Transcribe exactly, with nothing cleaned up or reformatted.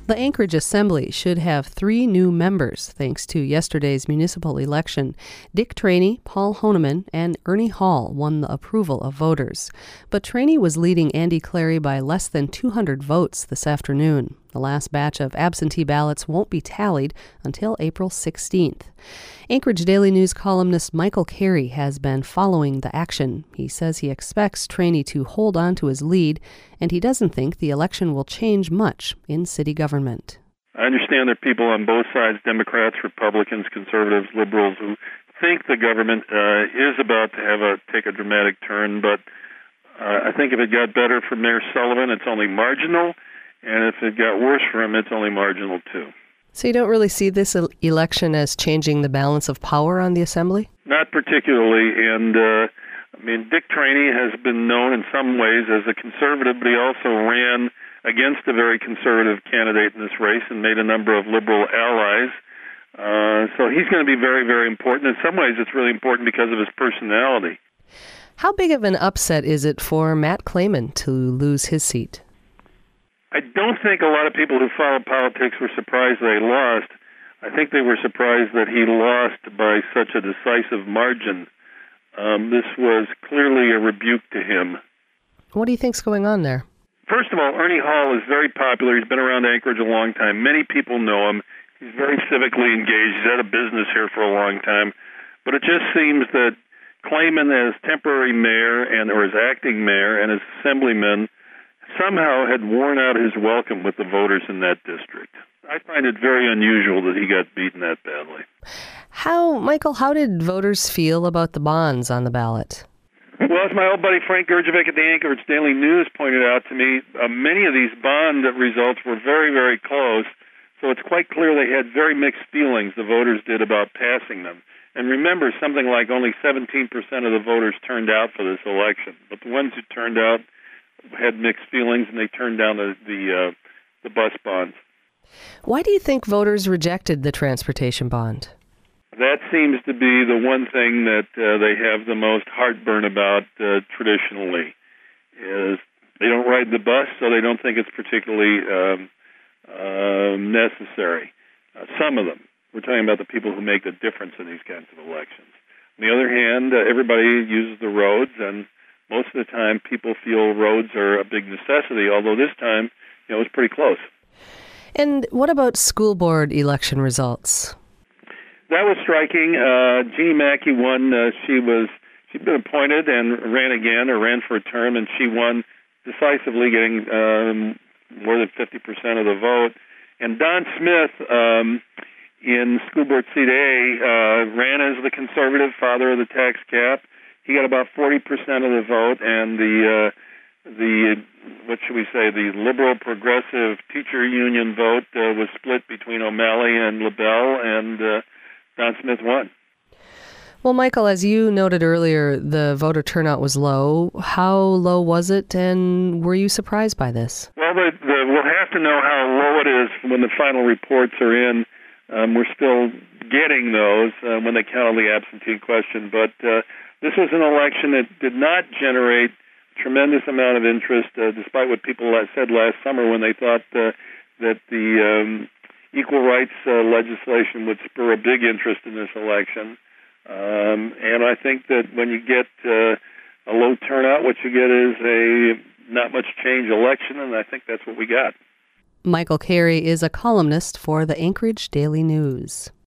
The Anchorage Assembly should have three new members thanks to yesterday's municipal election. Dick Trainey, Paul Honeman, and Ernie Hall won the approval of voters. But Trainey was leading Andy Clary by less than two hundred votes this afternoon. The last batch of absentee ballots won't be tallied until April sixteenth. Anchorage Daily News columnist Michael Carey has been following the action. He says he expects Trainey to hold on to his lead, and he doesn't think the election will change much in city government. I understand there are people on both sides, Democrats, Republicans, conservatives, liberals, who think the government uh, is about to have a take a dramatic turn, but uh, I think if it got better for Mayor Sullivan, it's only marginal, and if it got worse for him, it's only marginal too. So you don't really see this election as changing the balance of power on the Assembly? Not particularly, and uh, I mean, Dick Trainey has been known in some ways as a conservative, but he also ran against a very conservative candidate in this race and made a number of liberal allies. Uh, so he's going to be very, very important. In some ways, it's really important because of his personality. How big of an upset is it for Matt Clayman to lose his seat? I don't think a lot of people who follow politics were surprised they lost. I think they were surprised that he lost by such a decisive margin. Um, this was clearly a rebuke to him. What do you think's going on there? First of all, Ernie Hall is very popular. He's been around Anchorage a long time. Many people know him. He's very civically engaged. He's had a business here for a long time. But it just seems that Clayman as temporary mayor and or as acting mayor and as assemblyman somehow had worn out his welcome with the voters in that district. I find it very unusual that he got beaten that badly. How, Michael, how did voters feel about the bonds on the ballot? Well, as my old buddy Frank Gerjovic at the Anchorage Daily News pointed out to me, uh, many of these bond results were very, very close, so it's quite clear they had very mixed feelings, the voters did, about passing them. And remember, something like only seventeen percent of the voters turned out for this election, but the ones who turned out had mixed feelings, and they turned down the the, uh, the bus bonds. Why do you think voters rejected the transportation bond? That seems to be the one thing that uh, they have the most heartburn about uh, traditionally, is they don't ride the bus, so they don't think it's particularly um, uh, necessary. Uh, some of them. We're talking about the people who make the difference in these kinds of elections. On the other hand, uh, everybody uses the roads, and most of the time, people feel roads are a big necessity, although this time, you know, it was pretty close. And what about school board election results? That was striking. Uh, Jeannie Mackey won. Uh, she was, she'd been appointed and ran again, or ran for a term, and she won decisively, getting um, more than fifty percent of the vote. And Don Smith, um, in school board seat A, uh, ran as the conservative, father of the tax cap. He got about forty percent of the vote, and the, uh, the what should we say, the liberal progressive teacher union vote uh, was split between O'Malley and LaBelle, and uh, Don Smith won. Well, Michael, as you noted earlier, the voter turnout was low. How low was it, and were you surprised by this? Well, the, the, we'll have to know how low it is when the final reports are in. Um, we're still getting those uh, when they count on the absentee question, but uh, this was an election that did not generate a tremendous amount of interest, uh, despite what people said last summer when they thought uh, that the um, equal rights uh, legislation would spur a big interest in this election. Um, and I think that when you get uh, a low turnout, what you get is a not much change election, and I think that's what we got. Michael Carey is a columnist for the Anchorage Daily News.